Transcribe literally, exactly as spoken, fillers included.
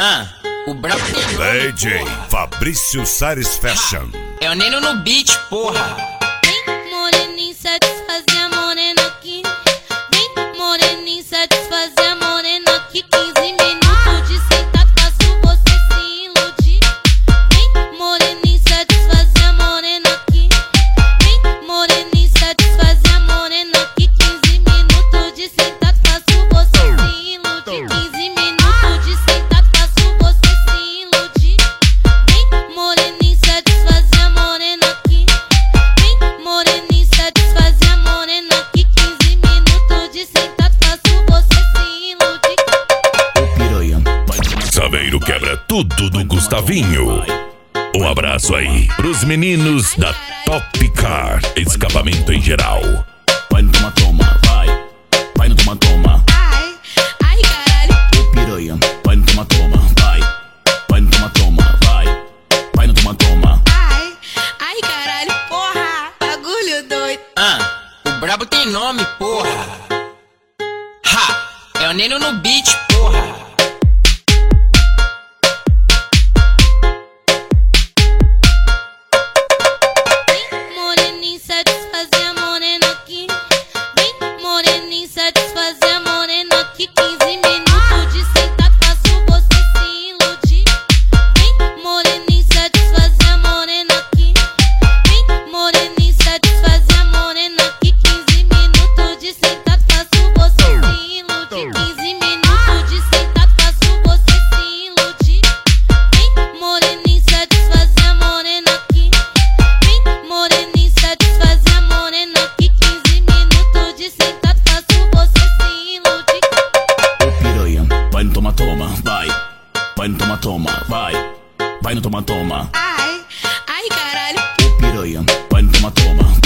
Ah, o brabo tem nome, D J porra. Fabrício Sares Fashion. É o Neno no beat, porra. Vem, moreninho, satisfazer a morena aqui. Vem, moreninho, satisfazer a morena aqui. quinze minutos de sentado, faço você se iludir. Vem, moreninho, satisfazer a morena aqui. Vem, moreninho, satisfazer a morena aqui. quinze minutos de sentado, faço você se iludir. quinze minutos de sentado, faço você se iludir. Vem, moreninho, satisfazer a morena aqui. Vem, moreninho, satisfazer a morena aqui. quinze minutos de sentado, faço você se iludir. Saveiro quebra tudo do Gustavinho. Um abraço aí pros meninos da Top Car, escapamento em geral. Vai no toma, toma, vai. Vai no toma, toma. Ai, ai, caralho. Ô piranha, vai no toma, toma, vai. Vai no toma, toma, vai. Vai no toma, toma. Ai, ai, caralho. Porra, bagulho doido. Ah, o brabo tem nome, porra. Ha, é o Neno no beat, porra. Vem, moreninho, satisfazer a morena aqui. Vem, moreninho, satisfazer a morena aqui. quinze minutos de sentado, faço você se iludir. Vem, moreninho, satisfazer a morena aqui. Vem, moreninho, satisfazer a morena aqui. quinze minutos de sentado, faço você se iludir. quinze minutos de sentado, faço você se iludir. Vem, moreninho, satisfazer a morena aqui. Vem, moreninho, satisfazer a morena aqui. quinze minutos de sentado, faço você se iludir. Ô piranha, vai no toma, toma, vai. Vai no toma, toma, vai. Vai no toma, toma. Ai, ai, caralho. Ô piranha, vai no toma, toma.